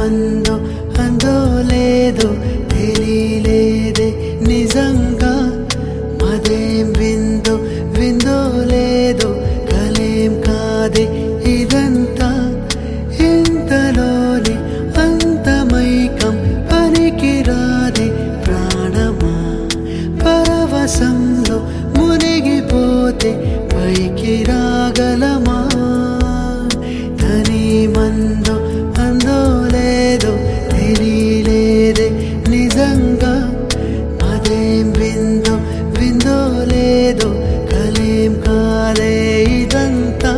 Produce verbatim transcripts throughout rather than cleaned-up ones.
మందో అందో లేదో తెలియలేదే నిజంగా మదేం విందో విందో లేదో కలేం కాదే ఇదంతా ఇంతలోనే అంతమైకం పనికిరాదే ప్రాణమా పరవశంలో మునిగిపోతే పైకి రాగలమా తని మందో అందో లేదో తెలియలేదే నిజంగా మదేం విందో విందో లేదో కలేం కాదే ఇదంతా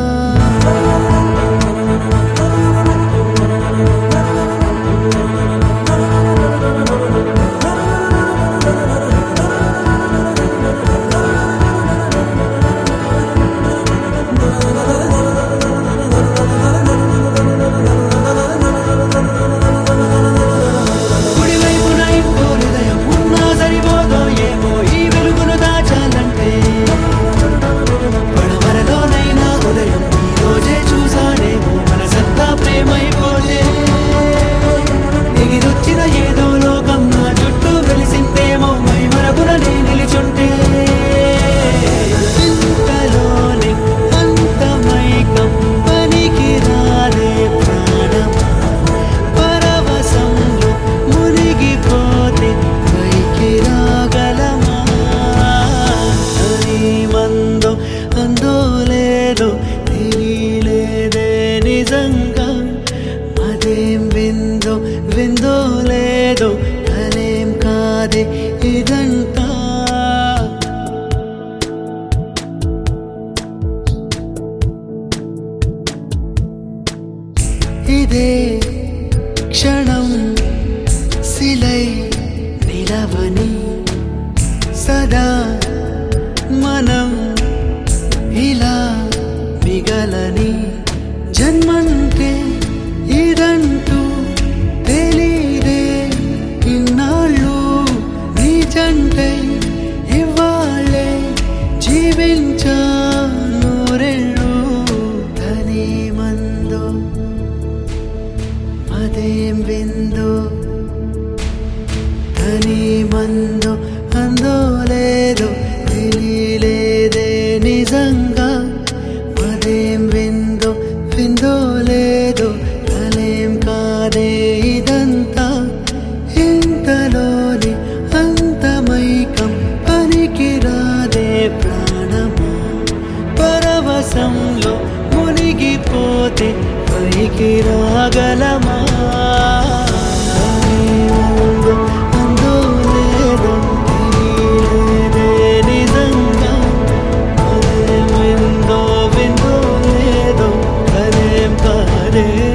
అందో లేదో తెలియలేదే నిజంగా మదేం విందో విందో లేదో కలేం కాదే ఇదంతా ఇదే క్షణం శిలై నిలవని సదా మనం ఇలా మిగలని జన్మంటే ఇదంటూ తెలీదే ఇన్నాళ్ళు నిజంటై ఇవ్వాలే జీవించా నూరెళ్ళు తని మందో అదేం విందో తని మందో అందో లేదో తెలియలేదే నిజంగా మదేం విందో విందో లేదో కలేం కాదే ఇదంతా ఇంతలోని అంతమైకం పనికిరాదే ప్రాణమా పరవశంలో మునిగిపోతే పైకి రాగలమా అందో లేదో తెలియలేదే నిజంగా మదేం విందో విందో లేదో కలేం కాదే